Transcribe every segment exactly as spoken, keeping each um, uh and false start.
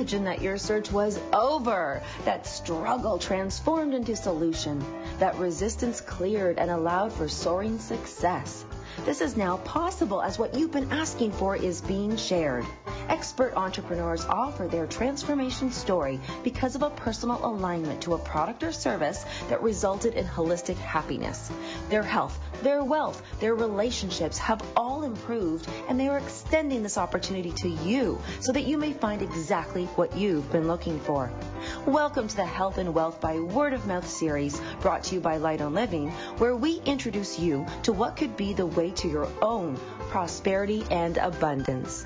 confusion that your search was over, that struggle transformed into solution, that resistance cleared and allowed for soaring success. This is now possible as what you've been asking for is being shared. Expert entrepreneurs offer their transformation story because of a personal alignment to a product or service that resulted in holistic happiness. Their health, their wealth, their relationships have all improved, and they are extending this opportunity to you so that you may find exactly what you've been looking for. Welcome to the Health and Wealth by Word of Mouth series, brought to you by Light on Living, where we introduce you to what could be the way to your own prosperity and abundance.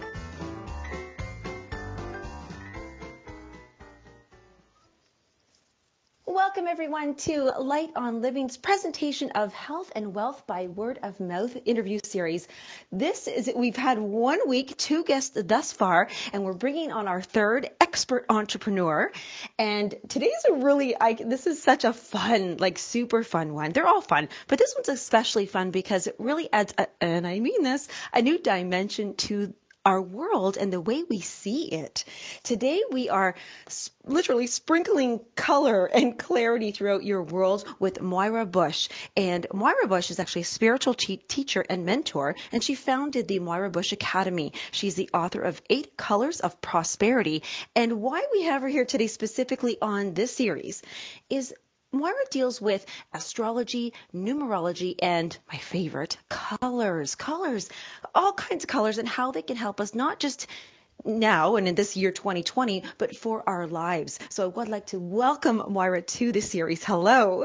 Welcome, everyone, to Light on Living's presentation of Health and Wealth by Word of Mouth interview series. This is, we've had one week, two guests thus far, and we're bringing on our third expert entrepreneur. And today's a really, I, this is such a fun, like super fun one. They're all fun, but this one's especially fun because it really adds, a, and I mean this, a new dimension to our world and the way we see it. Today we are sp- literally sprinkling color and clarity throughout your world with Moira Bush. And Moira Bush is actually a spiritual te- teacher and mentor, and she founded the Moira Bush Academy. She's the author of Eight Colors of Prosperity. And why we have her here today specifically on this series is Moira deals with astrology, numerology, and my favorite, colors. Colors, all kinds of colors, and how they can help us not just now and in this year twenty twenty, but for our lives. So I would like to welcome Moira to the series. Hello.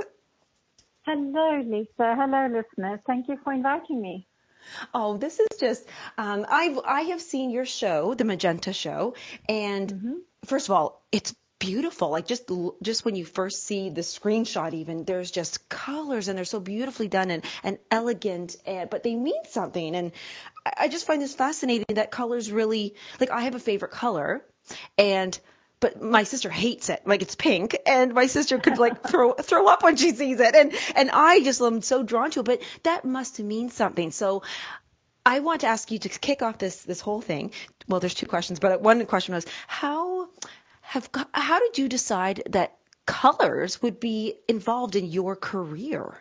Hello, Lisa. Hello, listeners. Thank you for inviting me. Oh, this is just, um, I've, I have seen your show, The Magenta Show, and mm-hmm. First of all, it's beautiful. Like just just when you first see the screenshot, even there's just colors and they're so beautifully done and, and elegant, and, but they mean something. And I, I just find this fascinating that colors really, like I have a favorite color, and but my sister hates it. Like it's pink, and my sister could like throw throw up when she sees it, and and I just am so drawn to it. But that must mean something. So I want to ask you to kick off this this whole thing. Well, there's two questions, but one question was how. Have, how did you decide that colors would be involved in your career?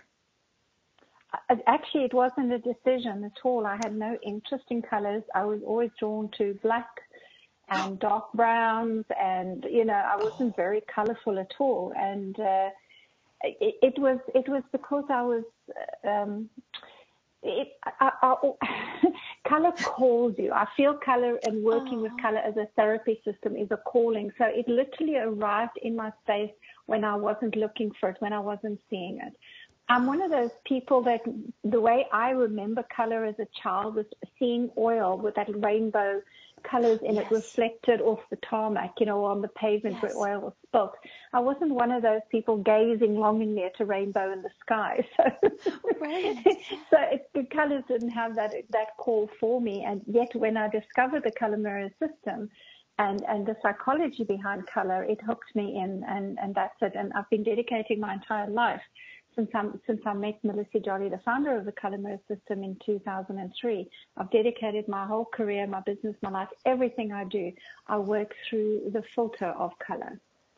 Actually, it wasn't a decision at all. I had no interest in colors. I was always drawn to black and dark browns, and you know, I wasn't very colorful at all. And uh, it, it was it was because I was. Um, It, I, I, color calls you. I feel color and working oh. with color as a therapy system is a calling. So it literally arrived in my space when I wasn't looking for it, when I wasn't seeing it. I'm one of those people that the way I remember color as a child was seeing oil with that rainbow colors in yes. it reflected off the tarmac, you know, on the pavement yes. where oil was spilt. I wasn't one of those people gazing longingly at a rainbow in the sky. So, right. so it, the colors didn't have that that call for me. And yet when I discovered the color mirror system and, and the psychology behind color, it hooked me in, and, and that's it. And I've been dedicating my entire life Since, I'm, since I met Melissa Jolly, the founder of the Color Mirror System in two thousand three, I've dedicated my whole career, my business, my life, everything I do, I work through the filter of color.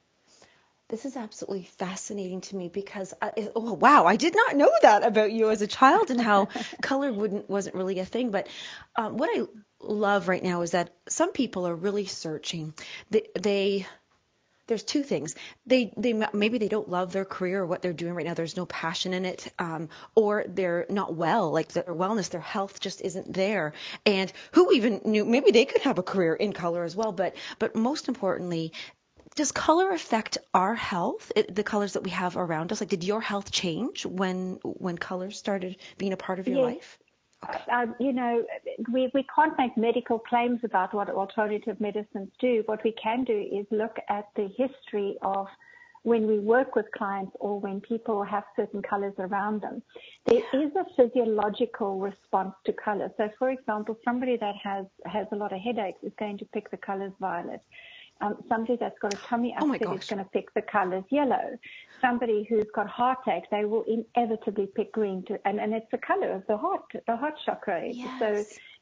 This is absolutely fascinating to me because, I, oh, wow, I did not know that about you as a child and how color wouldn't wasn't really a thing. But um, what I love right now is that some people are really searching. They... they There's two things. They they maybe they don't love their career or what they're doing right now. There's no passion in it, um, or they're not well. Like their wellness, their health just isn't there. And who even knew? Maybe they could have a career in color as well. But but most importantly, does color affect our health? It, the colors that we have around us. Like, did your health change when when colors started being a part of your yes. life? Okay. Uh, you know, we, we can't make medical claims about what alternative medicines do. What we can do is look at the history of when we work with clients or when people have certain colors around them. There yeah. is a physiological response to color. So, for example, somebody that has, has a lot of headaches is going to pick the colors violet. Um, somebody that's got a tummy upset oh is going to pick the colors yellow. Somebody who's got heartache, they will inevitably pick green, to, and, and it's the color of the heart, the heart chakra. Yes. So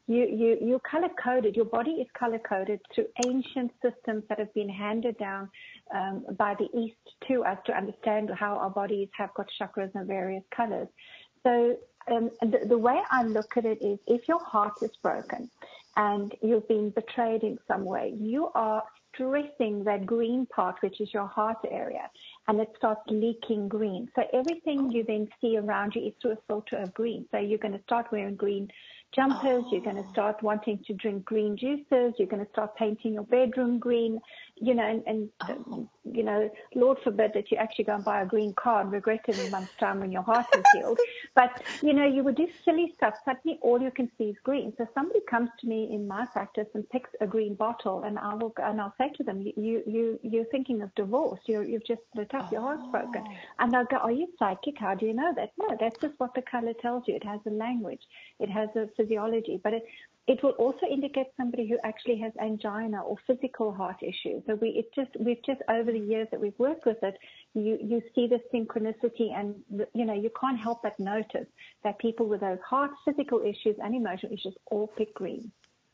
you, you, you're color-coded. Your body is color-coded through ancient systems that have been handed down um, by the East to us to understand how our bodies have got chakras and various colors. So um, the, the way I look at it is, if your heart is broken and you've been betrayed in some way, you are stressing that green part, which is your heart area, and it starts leaking green. So everything you then see around you is through a filter of green. So you're going to start wearing green jumpers, oh. You're going to start wanting to drink green juices, you're going to start painting your bedroom green, you know, and, and oh. you know, Lord forbid that you actually go and buy a green car and regret it in a month's time when your heart is healed. But, you know, you would do silly stuff. Suddenly all you can see is green. So somebody comes to me in my practice and picks a green bottle, and I will, and I'll say to them, you, you, you're thinking of divorce. You're, you've just split up. Your heart's broken. And they'll go, are you psychic? How do you know that? No, that's just what the color tells you. It has a language. It has a physiology. But it, it will also indicate somebody who actually has angina or physical heart issues. So we, it just, we've just, over the years that we've worked with it, you, you see the synchronicity, and, you know, you can't help but notice that people with those heart, physical issues and emotional issues all pick green.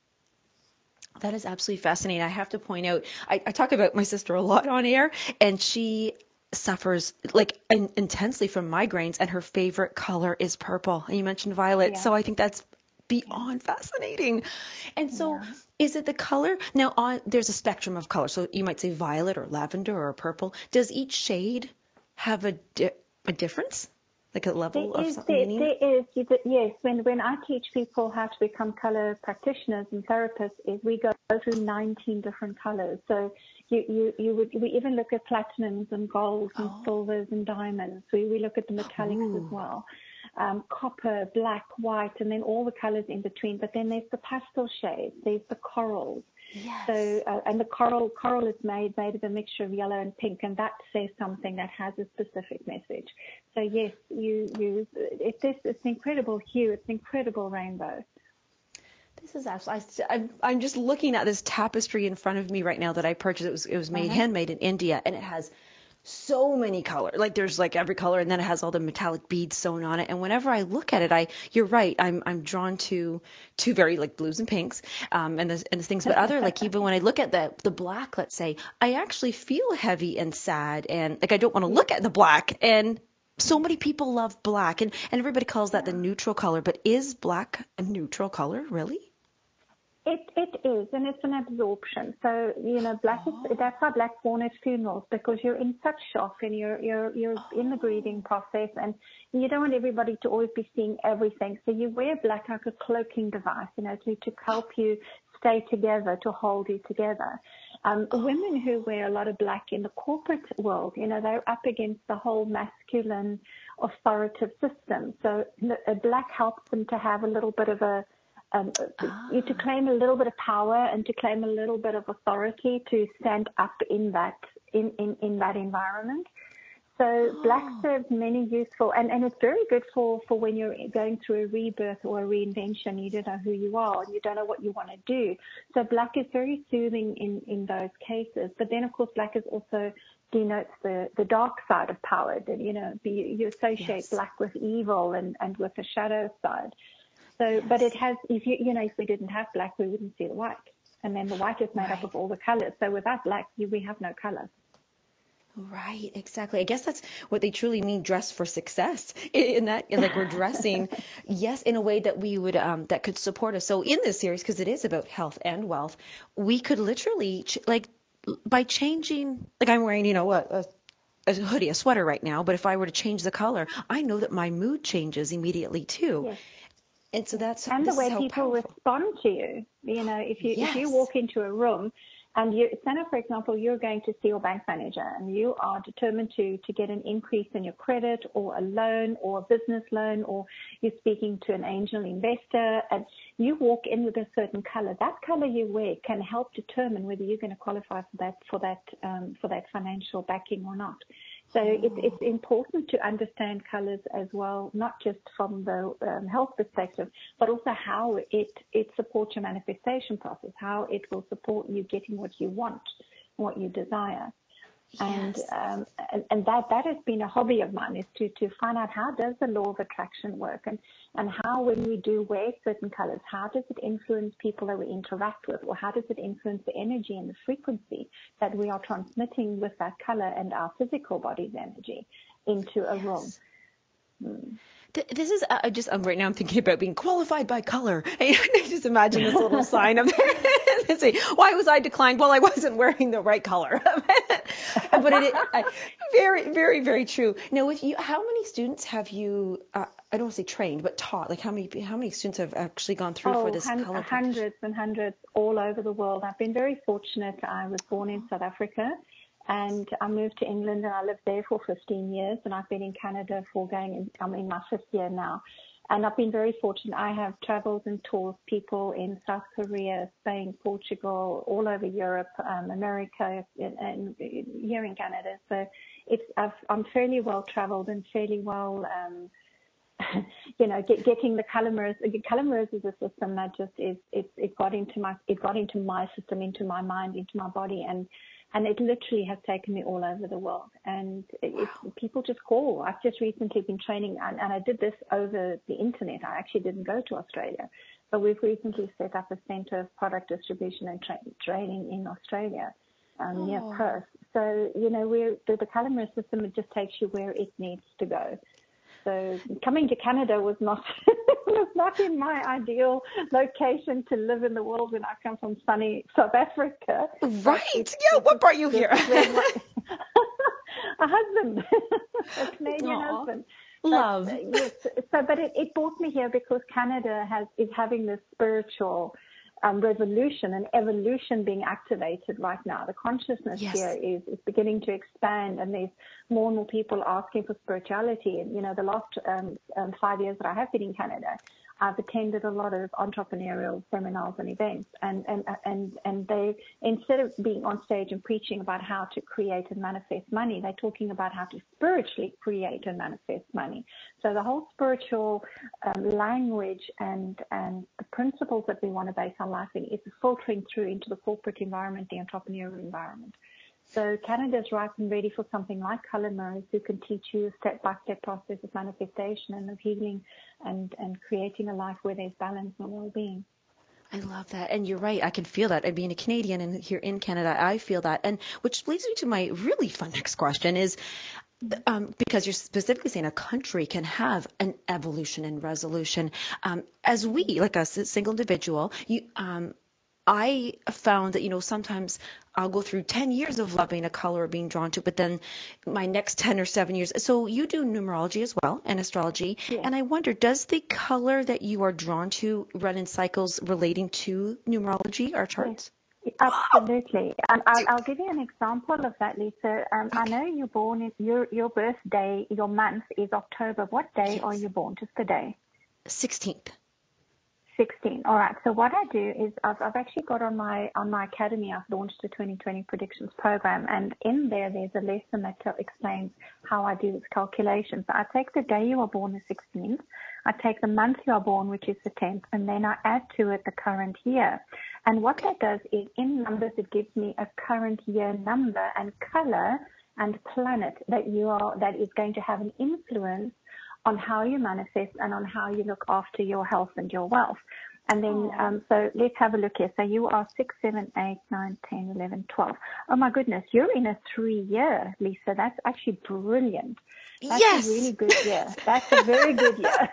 That is absolutely fascinating. I have to point out, I, I talk about my sister a lot on air, and she suffers like in, intensely from migraines, and her favorite color is purple. And you mentioned violet. Yeah. So I think that's beyond yeah. fascinating. And so yeah. is it the color? Now, on, there's a spectrum of color. So you might say violet or lavender or purple. Does each shade have a, di- a difference? Like a level there of is, something? There, meaning? there is, yes. When when I teach people how to become color practitioners and therapists, is we go through nineteen different colors. So you, you, you would, we even look at platinums and golds and oh. silvers and diamonds. We, we look at the metallics Ooh. As well. Um, copper, black, white, and then all the colors in between. But then there's the pastel shades, there's the corals. Yes. So, uh, and the coral coral is made made of a mixture of yellow and pink, and that says something that has a specific message. So yes, you you it, this it's an incredible hue, it's an incredible rainbow. This is absolutely. I, I'm just looking at this tapestry in front of me right now that I purchased. It was it was made uh-huh. handmade in India, and it has so many colors. Like there's like every color, and then it has all the metallic beads sewn on it. And whenever I look at it, I you're right. I'm I'm drawn to to very like blues and pinks, um, and the and the things. But other like even when I look at the the black, let's say, I actually feel heavy and sad, and like I don't want to look at the black. And so many people love black, and and everybody calls that the neutral color. But is black a neutral color, really? It it is, and it's an absorption. So you know, black oh. is that's why black's worn at funerals, because you're in such shock and you're you're you're oh. in the grieving process, and you don't want everybody to always be seeing everything. So you wear black like a cloaking device, you know, to to help you stay together, to hold you together. Um, oh. Women who wear a lot of black in the corporate world, you know, they're up against the whole masculine authoritative system. So black helps them to have a little bit of a Um, ah. you to claim a little bit of power and to claim a little bit of authority to stand up in that in, in, in that environment. So oh. black serves many useful, and, and it's very good for, for when you're going through a rebirth or a reinvention. You don't know who you are and you don't know what you want to do. So black is very soothing in, in those cases. But then, of course, black is also denotes the, the dark side of power. That, you know, be, you associate yes. black with evil and, and with the shadow side. So, yes. but it has, if you, you know, if we didn't have black, we wouldn't see the white. And then the white is made right. up of all the colors. So without black, you, we have no color. Right, exactly. I guess that's what they truly mean, dress for success. In that, like we're dressing, yes, in a way that we would, um, that could support us. So in this series, because it is about health and wealth, we could literally, ch- like, by changing, like I'm wearing, you know, a, a a hoodie, a sweater right now, but if I were to change the color, I know that my mood changes immediately too. Yes. And so that's and this the way is how people powerful. respond to you. You know, if you yes. if you walk into a room and you, say, for example, you're going to see your bank manager and you are determined to to get an increase in your credit or a loan or a business loan, or you're speaking to an angel investor, and you walk in with a certain color. That color you wear can help determine whether you're going to qualify for that for that um, for that financial backing or not. So it's, it's important to understand colors as well, not just from the um, health perspective, but also how it, it supports your manifestation process, how it will support you getting what you want, what you desire. And, Yes. um, and and that that has been a hobby of mine, is to to find out how does the law of attraction work, and and how, when we do wear certain colors, how does it influence people that we interact with, or how does it influence the energy and the frequency that we are transmitting with that color and our physical body's energy into a room. Yes. Mm. This is uh, just um, right now I'm thinking about being qualified by color. I just imagine this little sign up there. Say, why was I declined? Well, I wasn't wearing the right color. But it, I, very, very, very true. Now, with you, how many students have you? Uh, I don't want to say trained, but taught. Like how many? How many students have actually gone through for Oh, this hun- color practice? hundreds and hundreds all over the world. I've been very fortunate. I was born in South Africa, and I moved to England, and I lived there for fifteen years, and I've been in Canada for going, in, I'm in my fifth year now. And I've been very fortunate. I have traveled and taught people in South Korea, Spain, Portugal, all over Europe, um, America, and, and here in Canada. So it's, I've, I'm fairly well traveled and fairly well, um, you know, get, getting the color mirrors. Color mirrors is a system that just is, it, it got into my, it got into my system, into my mind, into my body, and and it literally has taken me all over the world. And it, wow. it, people just call. I've just recently been training, and, and I did this over the internet. I actually didn't go to Australia, but we've recently set up a centre of product distribution and tra- training in Australia, um, oh. near Perth. So, you know, we're, the, the color mirror system, it just takes you where it needs to go. So coming to Canada was not was not in my ideal location to live in the world when I come from sunny South Africa. Right. It's, yeah. What brought you here? My, a husband, a Canadian Aww. husband. Love. But, yes. So, but it, it brought me here because Canada has is having this spiritual Um, revolution and evolution being activated right now. The consciousness yes. here is, is beginning to expand, and there's more and more people asking for spirituality. And, you know, the last um, um, five years that I have been in Canada, I've attended a lot of entrepreneurial seminars and events, and, and, and, and they, instead of being on stage and preaching about how to create and manifest money, they're talking about how to spiritually create and manifest money. So the whole spiritual um, language and, and the principles that we want to base our life in is filtering through into the corporate environment, the entrepreneurial environment. So Canada's ripe and ready for something like color mirrors, who can teach you a step-by-step process of manifestation and of healing and, and creating a life where there's balance and well-being. I love that. And you're right. I can feel that. And being a Canadian and here in Canada, I feel that. And which leads me to my really fun next question is, um, because you're specifically saying a country can have an evolution and resolution. Um, as we, like a single individual, you, um, I found that, you know, sometimes I'll go through ten years of loving a color or being drawn to it, but then my next ten or seven years. So you do numerology as well and astrology. Yeah. And I wonder, does the color that you are drawn to run in cycles relating to numerology or charts? Yes, absolutely. Um, I'll, I'll give you an example of that, Lisa. Um, okay. I know you're born, in, your, your birthday, your month is October. What day yes. are you born? Just the day. sixteenth. sixteen. All right. So what I do is I've, I've actually got on my on my academy, I've launched a twenty twenty predictions program, and in there there's a lesson that explains how I do this calculation. So I take the day you are born, the sixteenth. I take the month you are born, which is the tenth, and then I add to it the current year. And what that does is, in numbers, it gives me a current year number and color and planet that you are that is going to have an influence on how you manifest and on how you look after your health and your wealth. And then, um, so let's have a look here. So you are six, seven, eight, nine, ten, eleven, twelve. Oh my goodness, you're in a three year, Lisa. That's actually brilliant. That's yes. a really good year. That's a very good year.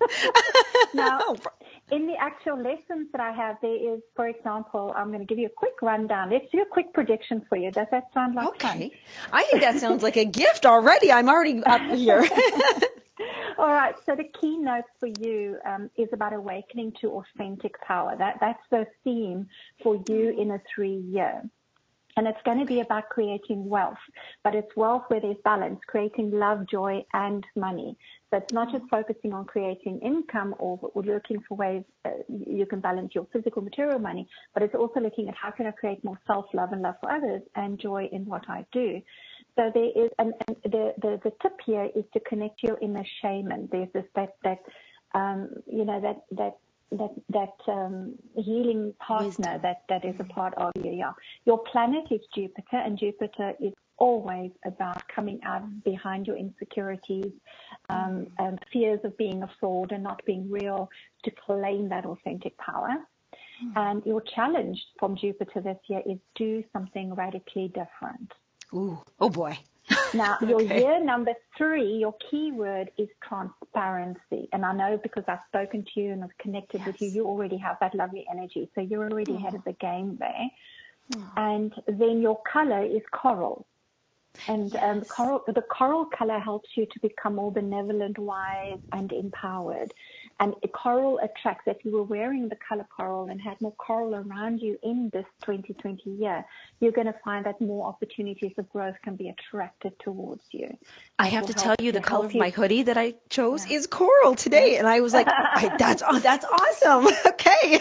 Now, in the actual lessons that I have, there is, for example, I'm going to give you a quick rundown. Let's do a quick prediction for you. Does that sound like okay. fun? Okay. I think that sounds like a gift already. I'm already up here. All right. So the keynote for you um, is about awakening to authentic power. That that's the theme for you in a three-year. And it's going to be about creating wealth, but it's wealth where there's balance, creating love, joy, and money. So it's not just focusing on creating income or, or looking for ways uh, you can balance your physical material money, but it's also looking at how can I create more self-love and love for others and joy in what I do. So there is, and, and the, the, the tip here is to connect your inner shaman. There's this, that, that, um, you know, that, that, that, that, um, healing partner Wisdom. that, that is a part of you. Yeah. Your planet is Jupiter, and Jupiter is always about coming out behind your insecurities, um, and fears of being a fraud and not being real, to claim that authentic power. Mm. And your challenge from Jupiter this year is do something radically different. Ooh, oh boy. Now, your okay. year number three, your key word is transparency. And I know because I've spoken to you and I've connected yes. with you, you already have that lovely energy. So you're already oh. ahead of the game there. Oh. And then your color is coral. And yes. um, coral, the coral color helps you to become more benevolent, wise, and empowered. And coral attracts. If you were wearing the color coral and had more coral around you in this twenty twenty year, you're going to find that more opportunities of growth can be attracted towards you. I have to tell you, the color of my hoodie that I chose yeah. is coral today, yeah. and I was like, I, "That's oh, that's awesome." Okay.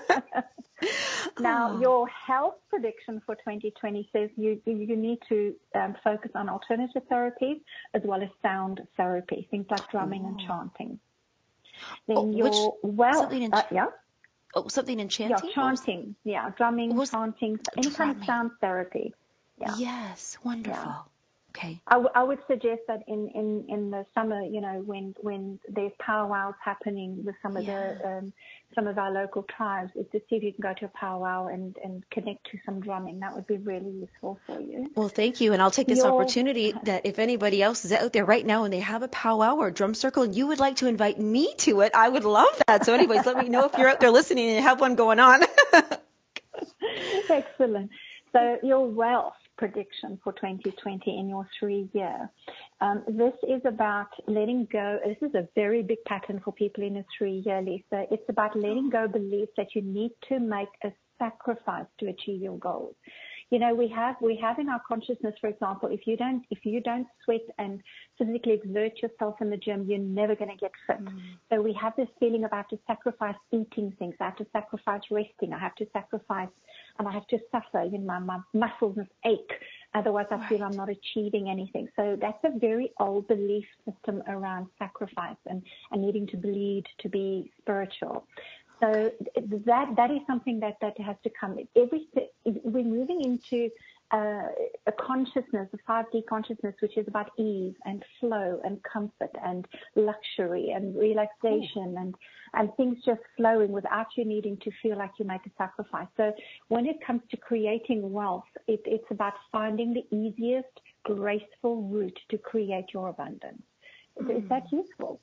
Now, oh. your health prediction for twenty twenty says you you need to um, focus on alternative therapies as well as sound therapy, things like drumming oh. and chanting. Then oh, your which, well, something in, uh, yeah, oh, something in chanting, yeah, chanting, yeah, drumming, was, chanting, any drumming. kind of sound therapy. Yeah. Yes, wonderful. Yeah. Okay. I, w- I would suggest that in, in, in the summer, you know, when when there's powwows happening with some of yeah. the um, some of our local tribes, is to see if you can go to a powwow and, and connect to some drumming. That would be really useful for you. Well, thank you, and I'll take this Your, opportunity that if anybody else is out there right now and they have a powwow or a drum circle and you would like to invite me to it, I would love that. So, anyways, let me know if you're out there listening and have one going on. Excellent. So your wealth prediction for twenty twenty in your three year. Um, this is about letting go. This is a very big pattern for people in a three year, Lisa. It's about letting go beliefs that you need to make a sacrifice to achieve your goals. You know, we have we have in our consciousness, for example, if you don't if you don't sweat and physically exert yourself in the gym, you're never going to get fit. Mm. So we have this feeling of I have to sacrifice eating things, I have to sacrifice resting, I have to sacrifice, and I have to suffer. You know, my, my muscles ache. Otherwise, I right. feel I'm not achieving anything. So that's a very old belief system around sacrifice and, and needing to bleed to be spiritual. So that that is something that, that has to come. Every we're moving into uh, a consciousness, a five D consciousness, which is about ease and flow and comfort and luxury and relaxation Ooh. and and things just flowing without you needing to feel like you make a sacrifice. So when it comes to creating wealth, it, it's about finding the easiest, graceful route to create your abundance. Mm. Is that useful?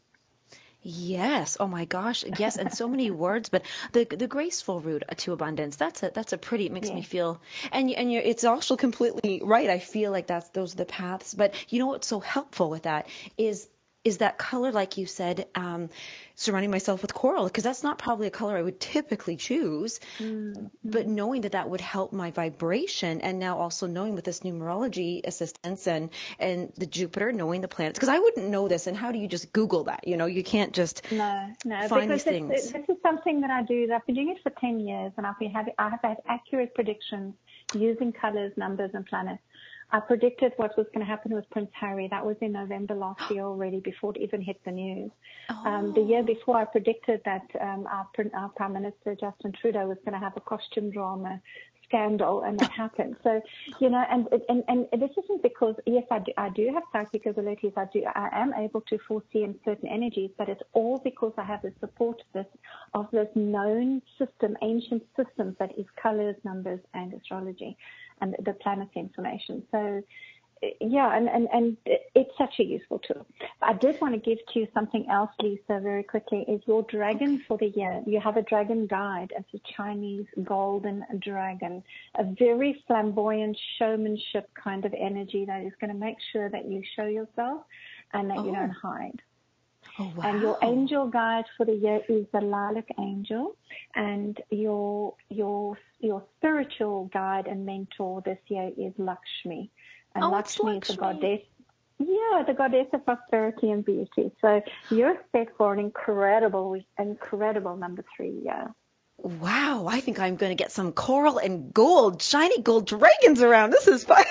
Yes. Oh my gosh. Yes. And so many words, but the the graceful route to abundance, that's a, that's a pretty, it makes yeah. me feel, and, and you're, it's also completely right. I feel like that's, those are the paths, but you know what's so helpful with that is, is that color, like you said, um, surrounding myself with coral, because that's not probably a color I would typically choose, mm-hmm. but knowing that that would help my vibration, and now also knowing with this numerology assistance and, and the Jupiter, knowing the planets, because I wouldn't know this, and how do you just Google that? You know, you can't just no, no, find because these things. This, this is something that I do. I've been doing it for ten years, and I've been having, I have had accurate predictions using colors, numbers, and planets. I predicted what was going to happen with Prince Harry. That was in November last year already, before it even hit the news. Oh. Um, the year before, I predicted that um, our, our Prime Minister, Justin Trudeau, was going to have a costume drama scandal, and that happened. So, you know, and and, and this isn't because, yes, I do, I do have psychic abilities. I do, I am able to foresee in certain energies, but it's all because I have the support of this, of this known system, ancient systems that is colors, numbers, and astrology, and the planet's information. So, yeah, and, and, and it's such a useful tool. I did want to give to you something else, Lisa, very quickly, is your dragon for the year. You have a dragon guide as a Chinese golden dragon, a very flamboyant showmanship kind of energy that is going to make sure that you show yourself and that oh. you don't hide. Oh, wow. And your angel guide for the year is the lilac angel, and your your your spiritual guide and mentor this year is Lakshmi. And oh, Lakshmi, Lakshmi is the goddess. Yeah, the goddess of prosperity and beauty. So you're set for an incredible, incredible number three year. Wow, I think I'm going to get some coral and gold, shiny gold dragons around. This is fun.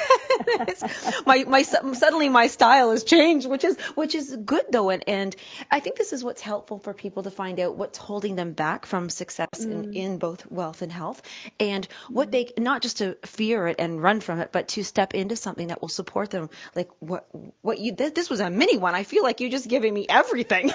my my suddenly my style has changed, which is which is good though, and and I think this is what's helpful for people to find out what's holding them back from success in Mm. in both wealth and health, and what they not just to fear it and run from it, but to step into something that will support them. Like what what you this, this was a mini one. I feel like you're just giving me everything.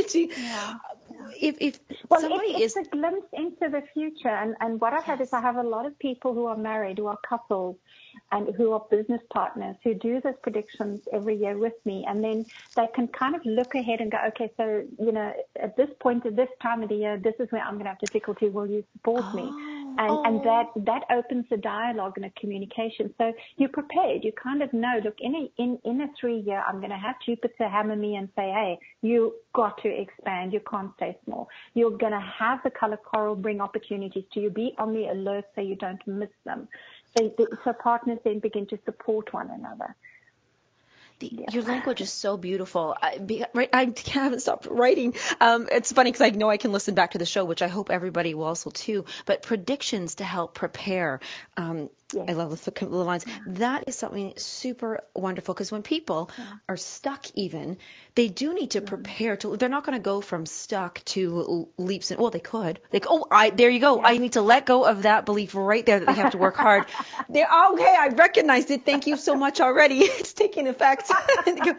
Yeah. if if Well, somebody it's, is it's a glimpse into the future. And, and what I've had is I have a lot of people who are married, who are couples, and who are business partners who do those predictions every year with me. And then they can kind of look ahead and go, okay, so, you know, at this point, at this time of the year, this is where I'm going to have difficulty. Will you support me? oh, And, oh. and that, that opens a dialogue and a communication. So you're prepared. You kind of know, look, in a, in, in a three year, I'm going to have Jupiter hammer me and say, hey, you got to expand. You can't stay small. You're going to have the color coral bring opportunities to you. Be on the alert so you don't miss them. So, so partners then begin to support one another. The, Yeah. Your language is so beautiful. I, be, right, I haven't stopped writing. Um, it's funny because I know I can listen back to the show, which I hope everybody will also too. But predictions to help prepare. Um, Yes. I love the, the lines. Yeah. That is something super wonderful because when people Yeah. are stuck, even they do need to Yeah. prepare to. They're not going to go from stuck to leaps and well, they could. Like, oh, I there you go. Yeah. I need to let go of that belief right there that they have to work hard. They're okay. I recognized it. Thank you so much already. It's taking effect. but,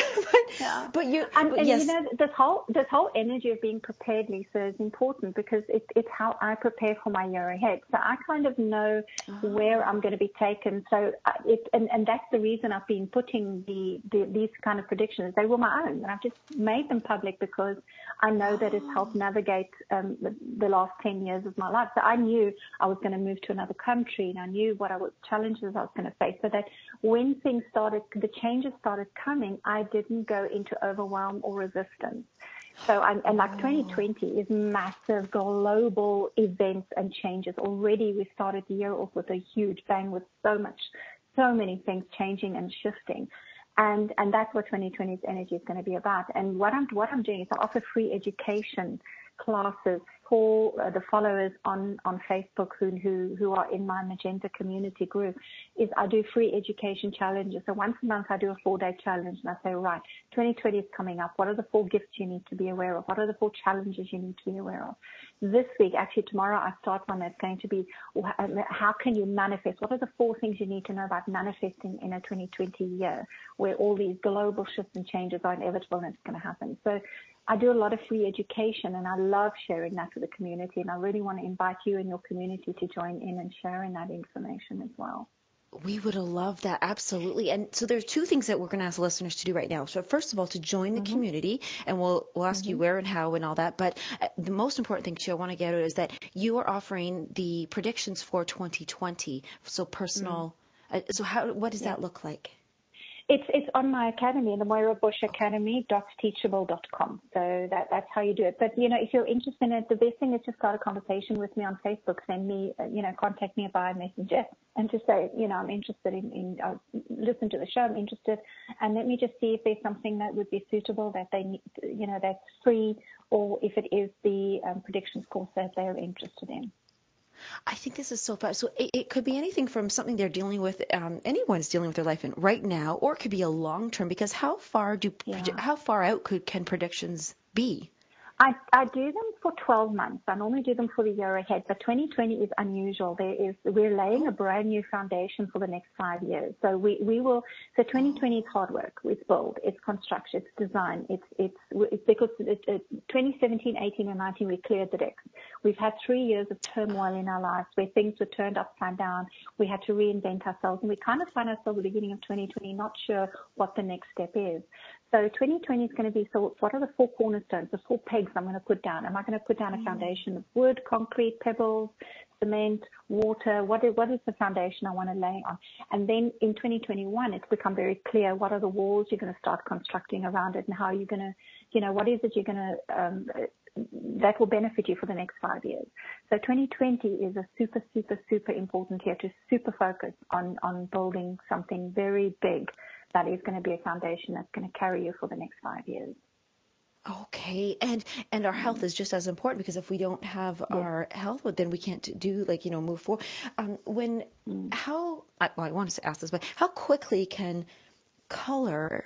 Yeah. but you, And, but and yes. you know, this whole this whole energy of being prepared, Lisa, is important because it, it's how I prepare for my year ahead. So I kind of know where I'm going to be taken. So it, and, and that's the reason I've been putting the, the these kind of predictions. They were my own, and I've just made them public because I know that it's helped navigate um, the, the last ten years of my life. So I knew I was going to move to another country, and I knew what I was challenges I was going to face. So that when things started, the changes started coming, I didn't go into overwhelm or resistance. So, I'm, and like twenty twenty is massive global events and changes. Already we started the year off with a huge bang with so much, so many things changing and shifting. And, and that's what twenty twenty's energy is going to be about. And what I'm, what I'm doing is I offer free education classes for uh, the followers on, on Facebook who, who, who are in my Magenta community group. Is I do free education challenges. So once a month I do a four day challenge and I say, right, twenty twenty is coming up. What are the four gifts you need to be aware of? What are the four challenges you need to be aware of? This week, actually tomorrow, I start one that's going to be how can you manifest? What are the four things you need to know about manifesting in a twenty twenty year where all these global shifts and changes are inevitable and it's going to happen? So I do a lot of free education and I love sharing that with the community, and I really want to invite you and your community to join in and sharing that information as well. We would have loved that, absolutely. And so there's two things that we're going to ask listeners to do right now. So first of all, to join the mm-hmm. community, and we'll we'll ask mm-hmm. you where and how and all that. But the most important thing, too, I want to get at is that you are offering the predictions for twenty twenty. So personal. Mm-hmm. Uh, so how what does yeah. that look like? It's it's on my academy, the Moira Bush Academy dot teachable dot com. So that that's how you do it. But you know, if you're interested in it, the best thing is just start a conversation with me on Facebook. Send me, uh, you know, contact me via Messenger, and just say, you know, I'm interested in, in uh, listen to the show. I'm interested, and let me just see if there's something that would be suitable that they need, you know, that's free, or if it is the um, predictions course that they're interested in. I think this is so fun. So it, it could be anything from something they're dealing with, um, anyone's dealing with their life in right now, or it could be a long term. Because how far do yeah. how far out could can predictions be? I, I do them for twelve months. I normally do them for the year ahead, but twenty twenty is unusual. There is, we're laying a brand new foundation for the next five years. So we, we will, so twenty twenty is hard work. It's build, it's construction, it's design. It's, it's, it's because it, it, twenty seventeen, eighteen and nineteen, we cleared the decks. We've had three years of turmoil in our lives where things were turned upside down. We had to reinvent ourselves, and we kind of find ourselves at the beginning of twenty twenty not sure what the next step is. So twenty twenty is going to be, so what are the four cornerstones, the four pegs I'm going to put down? Am I going to put down a foundation of wood, concrete, pebbles, cement, water? What is, what is the foundation I want to lay on? And then in twenty twenty-one, it's become very clear what are the walls you're going to start constructing around it, and how you're going to, you know, what is it you're going to, um, that will benefit you for the next five years. So twenty twenty is a super, super, super important year to super focus on, on building something very big that is going to be a foundation that's going to carry you for the next five years. Okay, and and our health is just as important, because if we don't have Yes. our health, well, then we can't do, like, you know, move forward. Um, when Mm. how I, well, I want to ask this, but how quickly can color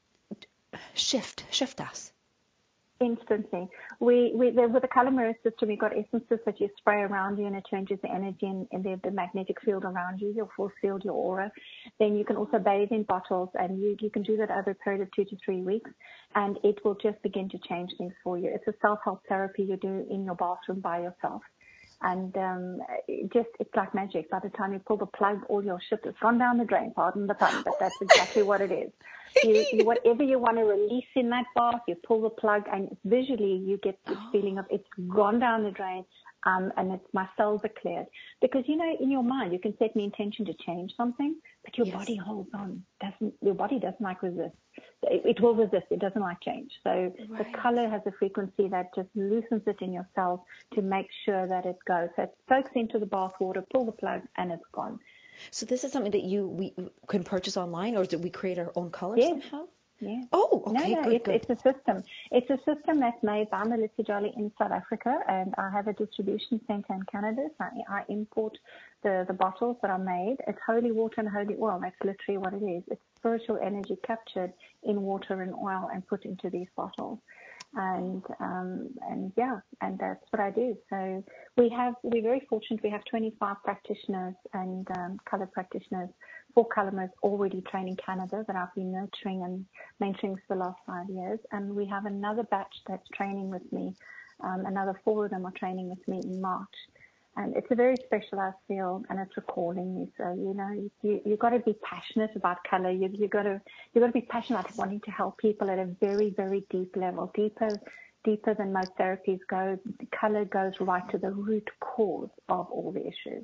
shift shift us? Instantly. We, we the, with the color mirror system, we've got essences that you spray around you, and it changes the energy and, and the, the magnetic field around you, your force field, your aura. Then you can also bathe in bottles, and you, you can do that over a period of two to three weeks, and it will just begin to change things for you. It's a self-help therapy you do in your bathroom by yourself. And um, it just, it's like magic. By the time you pull the plug, all your shit has gone down the drain. Pardon the pun, but that's exactly what it is. You, you, whatever you want to release in that bath, you pull the plug, and visually you get this Oh. feeling of it's gone down the drain, um, and it's, my cells are cleared. Because, you know, in your mind, you can set an intention to change something, but your Yes. body holds on. Doesn't your body doesn't like resist? It, it will resist. It doesn't like change. So Right. the color has a frequency that just loosens it in your cells to make sure that it goes. So it soaks into the bath water, pull the plug, and it's gone. So this is something that you we can purchase online, or is it we create our own color Yes. somehow? Yeah. Oh, okay, no, no, good, it's, good. it's a system. It's a system that's made by Melissa Jolly in South Africa, and I have a distribution center in Canada. So I, I import the, the bottles that are made. It's holy water and holy oil. That's literally what it is. It's spiritual energy captured in water and oil and put into these bottles. And um, and yeah, and that's what I do. So we have we're very fortunate. We have twenty-five practitioners and um, color practitioners, four colorists already trained in Canada that I've been nurturing and mentoring for the last five years. And we have another batch that's training with me. Um, another four of them are training with me in March. And it's a very specialized field, and it's recording you. So, you know, you, you've got to be passionate about color. You, you've got to, you've got to be passionate about wanting to help people at a very, very deep level, deeper, deeper than most therapies go. The color goes right to the root cause of all the issues.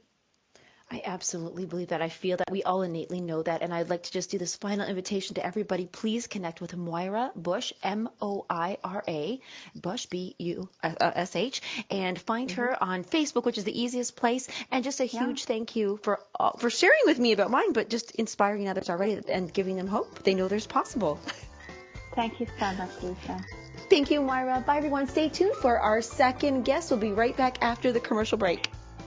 I absolutely believe that. I feel that we all innately know that. And I'd like to just do this final invitation to everybody. Please connect with Moira Bush, M O I R A, Bush, B U S H, and find mm-hmm. her on Facebook, which is the easiest place. And just a huge yeah. thank you for uh, for sharing with me about mine, but just inspiring others already and giving them hope. They know there's possible. Thank you so much, Lisa. Thank you, Moira. Bye, everyone. Stay tuned for our second guest. We'll be right back after the commercial break.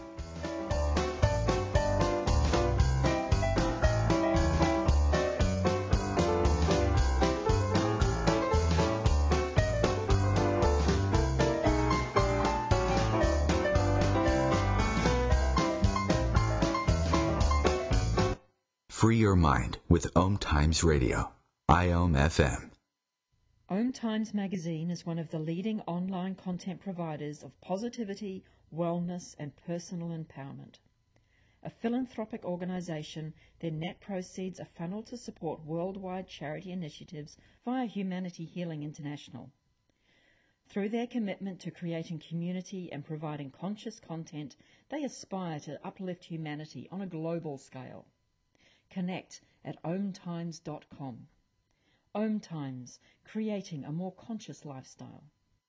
Free your mind with Om Times Radio, I O M F M. Om Times Magazine is one of the leading online content providers of positivity, wellness, and personal empowerment. A philanthropic organization, their net proceeds are funneled to support worldwide charity initiatives via Humanity Healing International. Through their commitment to creating community and providing conscious content, they aspire to uplift humanity on a global scale. Connect at om times dot com. Om Times, creating a more conscious lifestyle.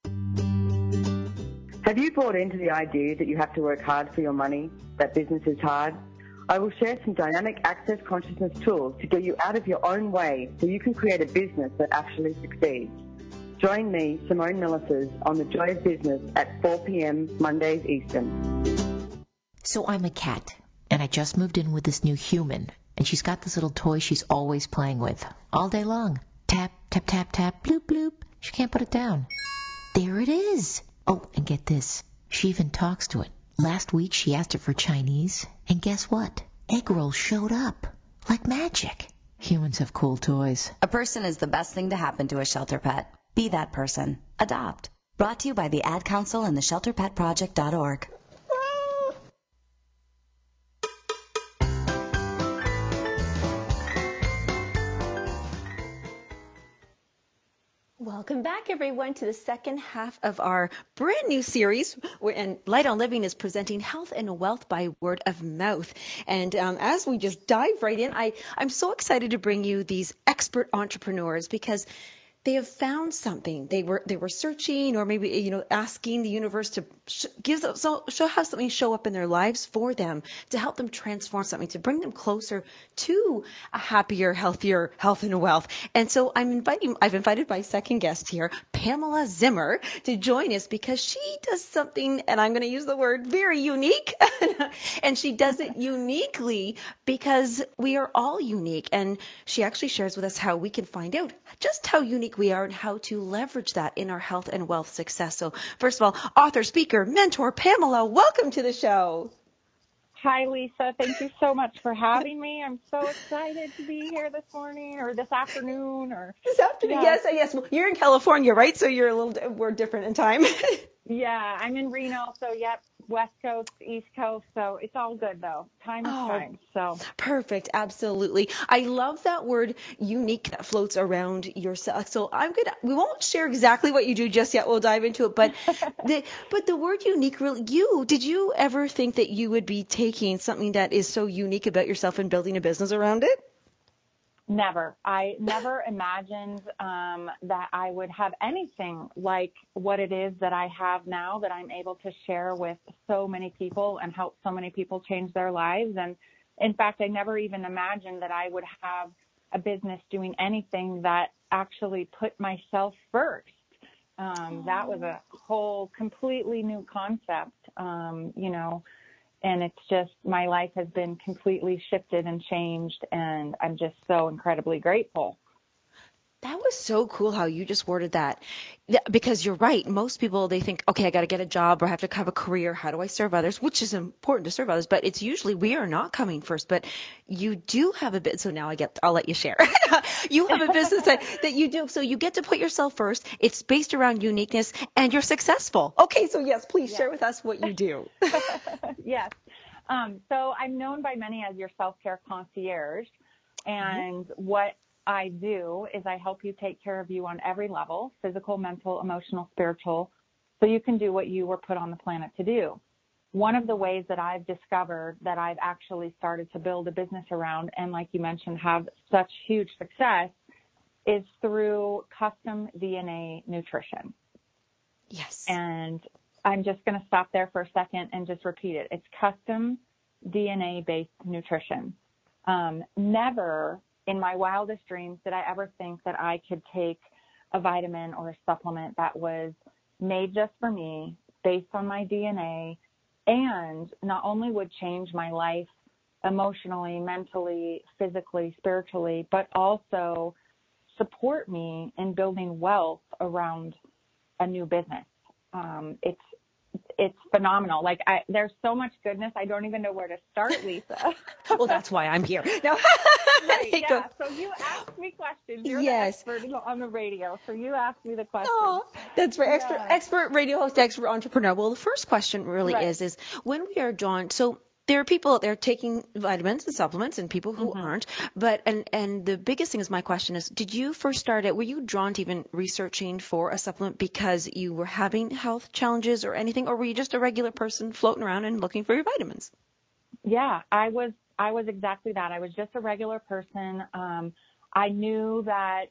Have you bought into the idea that you have to work hard for your money, that business is hard? I will share some dynamic access consciousness tools to get you out of your own way so you can create a business that actually succeeds. Join me, Simone Millicers, on The Joy of Business at four p.m. Mondays Eastern. So I'm a cat, and I just moved in with this new human. And she's got this little toy she's always playing with, all day long. Tap, tap, tap, tap, bloop, bloop. She can't put it down. There it is. Oh, and get this. She even talks to it. Last week she asked it for Chinese, and guess what? Egg rolls showed up. Like magic. Humans have cool toys. A person is the best thing to happen to a shelter pet. Be that person. Adopt. Brought to you by the Ad Council and the shelter pet project dot org. Welcome back, everyone, to the second half of our brand new series. And Light on Living is presenting health and wealth by word of mouth. And um, as we just dive right in, I, I'm so excited to bring you these expert entrepreneurs because they have found something. They were they were searching, or maybe you know asking the universe to sh- give them, so show how something show up in their lives for them to help them transform something, to bring them closer to a happier, healthier health and wealth. And so I'm inviting I've invited my second guest here, Pamela Zimmer, to join us because she does something, and I'm going to use the word very unique, and she does it uniquely because we are all unique. And she actually shares with us how we can find out just how unique we are and how to leverage that in our health and wealth success. So first of all, author, speaker, mentor, Pamela, welcome to the show. Hi, Lisa. Thank you so much for having me. I'm so excited to be here this morning or this afternoon or this afternoon. Yes, yes. yes. Well, you're in California, right? So you're a little we're different in time. Yeah, I'm in Reno. So yep, West Coast, East Coast. So it's all good though. Time is oh, time. So perfect. Absolutely. I love that word unique that floats around yourself. So I'm gonna we won't share exactly what you do just yet. We'll dive into it. But the but the word unique really you did you ever think that you would be taking something that is so unique about yourself and building a business around it? Never. I never imagined um, that I would have anything like what it is that I have now, that I'm able to share with so many people and help so many people change their lives. And in fact, I never even imagined that I would have a business doing anything that actually put myself first. Um, that was a whole completely new concept, um, you know. And it's just, my life has been completely shifted and changed, and I'm just so incredibly grateful. That was so cool how you just worded that, because you're right. Most people, they think, okay, I got to get a job or I have to have a career. How do I serve others? Which is important to serve others, but it's usually we are not coming first. But you do have a bit. So now I get, I'll let you share. You have a business that, that you do. So you get to put yourself first. It's based around uniqueness and you're successful. Okay. So yes, please yes. share with us what you do. Yes. Um, so I'm known by many as your self-care concierge, and mm-hmm. what I do is I help you take care of you on every level, physical, mental, emotional, spiritual, so you can do what you were put on the planet to do. One of the ways that I've discovered that I've actually started to build a business around, and like you mentioned, have such huge success, is through custom D N A nutrition. Yes. And I'm just going to stop there for a second and just repeat it. It's custom D N A-based nutrition. Um, never in my wildest dreams did I ever think that I could take a vitamin or a supplement that was made just for me, based on my D N A, and not only would change my life emotionally, mentally, physically, spiritually, but also support me in building wealth around a new business. Um, it's It's phenomenal. Like I, there's so much goodness. I don't even know where to start, Lisa. Well, that's why I'm here. No. Right, yeah. So you asked me questions. You're yes. the expert on the radio. So you asked me the questions. Oh, that's right. Expert, yeah. expert radio host, expert entrepreneur. Well, the first question really right. is, is when we are drawn, so there are people out there taking vitamins and supplements and people who mm-hmm. aren't. But, and, and the biggest thing is my question is, did you first start it, were you drawn to even researching for a supplement because you were having health challenges or anything, or were you just a regular person floating around and looking for your vitamins? Yeah, I was, I was exactly that. I was just a regular person. Um, I knew that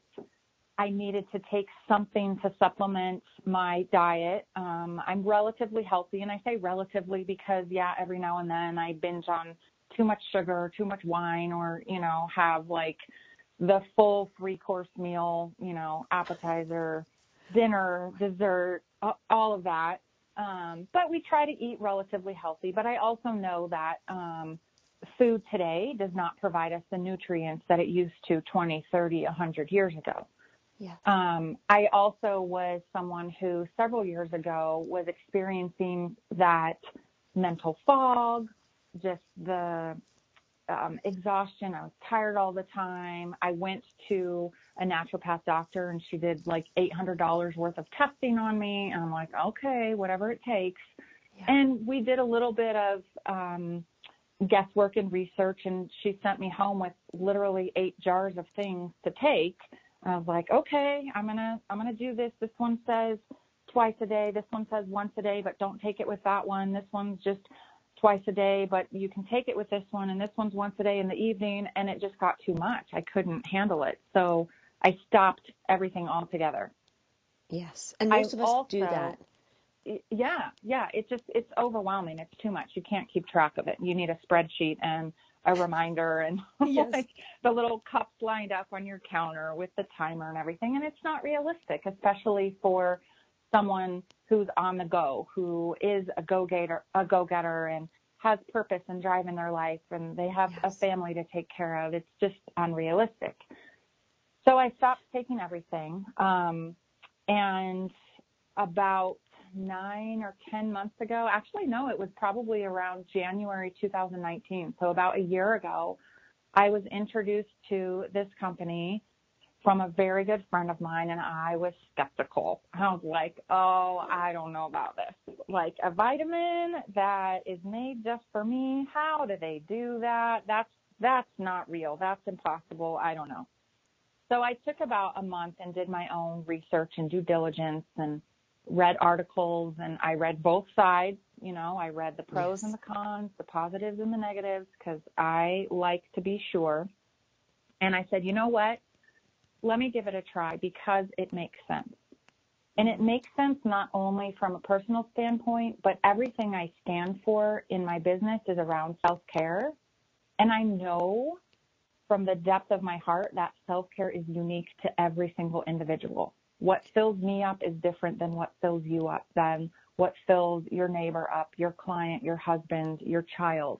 I needed to take something to supplement my diet. Um, I'm relatively healthy, and I say relatively because, yeah, every now and then I binge on too much sugar, too much wine, or, you know, have like the full three-course meal, you know, appetizer, dinner, dessert, all of that. Um, but we try to eat relatively healthy. But I also know that um, food today does not provide us the nutrients that it used to twenty, thirty, one hundred years ago. Yeah. Um, I also was someone who several years ago was experiencing that mental fog, just the um, exhaustion. I was tired all the time. I went to a naturopath doctor, and she did like eight hundred dollars worth of testing on me. And I'm like, okay, whatever it takes. Yeah. And we did a little bit of um, guesswork and research, and she sent me home with literally eight jars of things to take. I was like, okay, I'm going to, I'm going to do this. This one says twice a day. This one says once a day, but don't take it with that one. This one's just twice a day, but you can take it with this one. And this one's once a day in the evening. And it just got too much. I couldn't handle it. So I stopped everything altogether. Yes. And most I of us also, do that. Yeah, yeah. It just, it's overwhelming. It's too much. You can't keep track of it. You need a spreadsheet and a reminder and Yes. like the little cups lined up on your counter with the timer and everything. And it's not realistic, especially for someone who's on the go, who is a go-getter, a go-getter and has purpose and drive in their life, and they have Yes. a family to take care of. It's just unrealistic. So I stopped taking everything. Um, and about nine or ten months ago, actually, no, it was probably around January two thousand nineteen. So about a year ago, I was introduced to this company from a very good friend of mine, and I was skeptical. I was like, oh, I don't know about this. Like a vitamin that is made just for me, how do they do that? That's, that's not real. That's impossible. I don't know. So I took about a month and did my own research and due diligence and read articles, and I read both sides. You know, I read the pros Yes. and the cons, the positives and the negatives, because I like to be sure. And I said, you know what? Let me give it a try because it makes sense. And it makes sense not only from a personal standpoint, but everything I stand for in my business is around self-care. And I know from the depth of my heart that self-care is unique to every single individual. What fills me up is different than what fills you up, than what fills your neighbor up, your client, your husband, your child.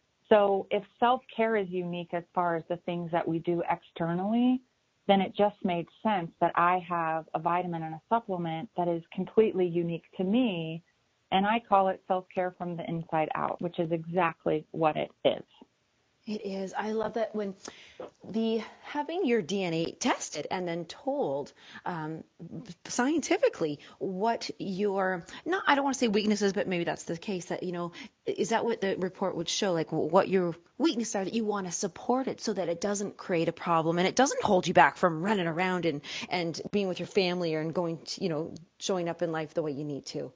So if self-care is unique as far as the things that we do externally, then it just made sense that I have a vitamin and a supplement that is completely unique to me, and I call it self-care from the inside out, which is exactly what it is. It is. I love that when the having your D N A tested and then told um, scientifically what your, not, I don't want to say weaknesses, but maybe that's the case that, you know, is that what the report would show, like what your weaknesses are, that you want to support it so that it doesn't create a problem and it doesn't hold you back from running around and, and being with your family or and going to, you know, showing up in life the way you need to.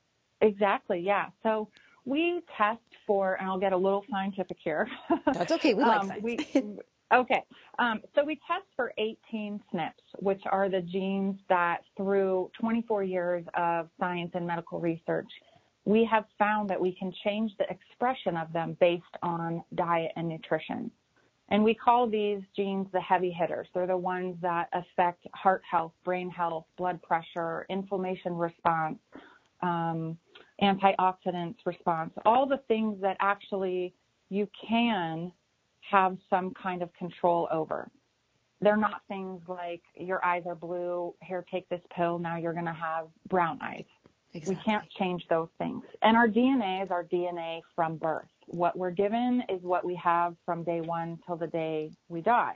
Exactly. Yeah. So we test for, and I'll get a little scientific here. That's okay. We like um, science. we, okay. Um, so we test for eighteen S N Ps, which are the genes that through twenty-four years of science and medical research, we have found that we can change the expression of them based on diet and nutrition. And we call these genes the heavy hitters. They're the ones that affect heart health, brain health, blood pressure, inflammation response, um, antioxidants response, all the things that actually you can have some kind of control over. They're not things like your eyes are blue, here, take this pill, now you're going to have brown eyes. Exactly. We can't change those things. And our D N A is our D N A from birth. What we're given is what we have from day one till the day we die.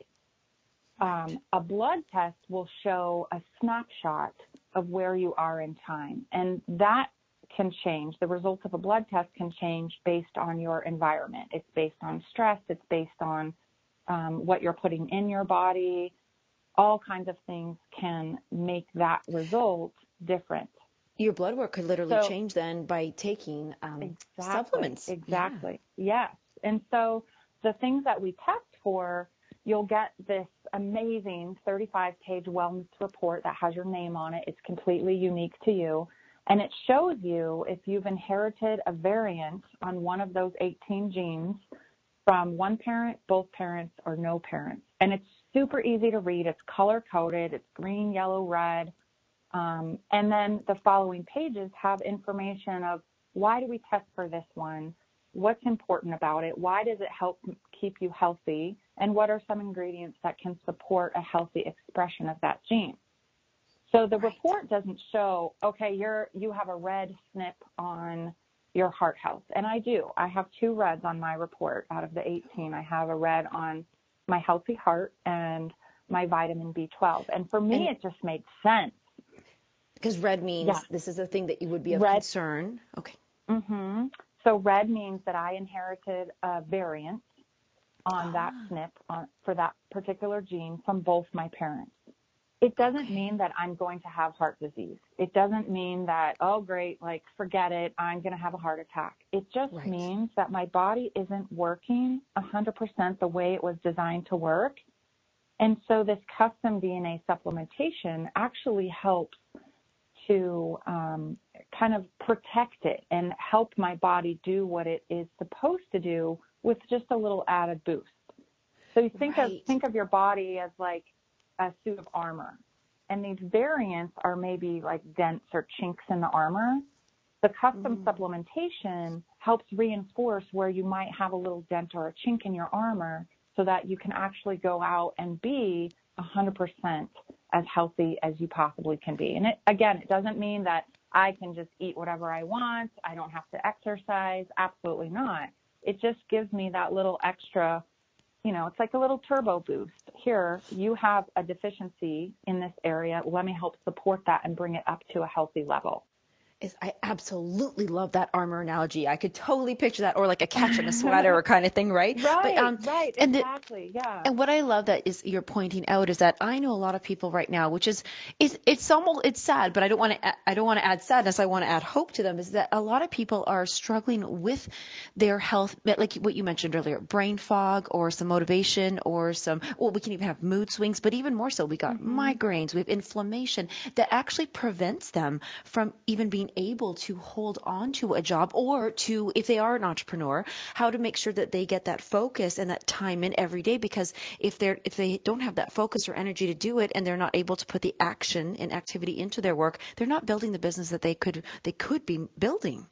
Um, a blood test will show a snapshot of where you are in time. And that can change. The results of a blood test can change based on your environment. It's based on stress. It's based on um, what you're putting in your body. All kinds of things can make that result different. Your blood work could literally so, change then by taking um, exactly, supplements. Exactly. Yeah. Yes. And so the things that we test for, you'll get this amazing thirty-five page wellness report that has your name on it. It's completely unique to you. And it shows you if you've inherited a variant on one of those eighteen genes from one parent, both parents, or no parents. And it's super easy to read. It's color-coded. It's green, yellow, red. Um, and then the following pages have information of why do we test for this one? What's important about it? Why does it help keep you healthy? And what are some ingredients that can support a healthy expression of that gene? So the Right. report doesn't show, okay, you're, you have a red S N P on your heart health. And I do. I have two reds on my report out of the eighteen. I have a red on my healthy heart and my vitamin B twelve. And for me, and it just made sense. Because red means yeah. this is a thing that you would be of red, concern. Okay. Mm-hmm. So red means that I inherited a variant on ah. that S N P on, for that particular gene from both my parents. It doesn't okay. mean that I'm going to have heart disease. It doesn't mean that, oh, great, like, forget it, I'm going to have a heart attack. It just right. means that my body isn't working one hundred percent the way it was designed to work. And so this custom D N A supplementation actually helps to um, kind of protect it and help my body do what it is supposed to do with just a little added boost. So you think right. of think of your body as like a suit of armor, and these variants are maybe like dents or chinks in the armor. The custom mm. supplementation helps reinforce where you might have a little dent or a chink in your armor, so that you can actually go out and be one hundred percent as healthy as you possibly can be. And it, again, it doesn't mean that I can just eat whatever I want. I don't have to exercise. Absolutely not. It just gives me that little extra, you know, it's like a little turbo boost. Here, you have a deficiency in this area. Let me help support that and bring it up to a healthy level. Is I absolutely love that armor analogy. I could totally picture that, or like a catch in a sweater kind of thing, right? Right, but, um, right, and exactly, the, yeah. And what I love that is you're pointing out is that I know a lot of people right now, which is, is it's almost, it's sad, but I don't want to, I don't want to add sadness. I want to add hope to them, is that a lot of people are struggling with their health, like what you mentioned earlier, brain fog or some motivation or some, well, we can even have mood swings, but even more so, we got mm-hmm. migraines, we have inflammation that actually prevents them from even being able to hold on to a job, or to, if they are an entrepreneur, how to make sure that they get that focus and that time in every day. Because if they're if they don't have that focus or energy to do it, and they're not able to put the action and activity into their work, they're not building the business that they could they could be building.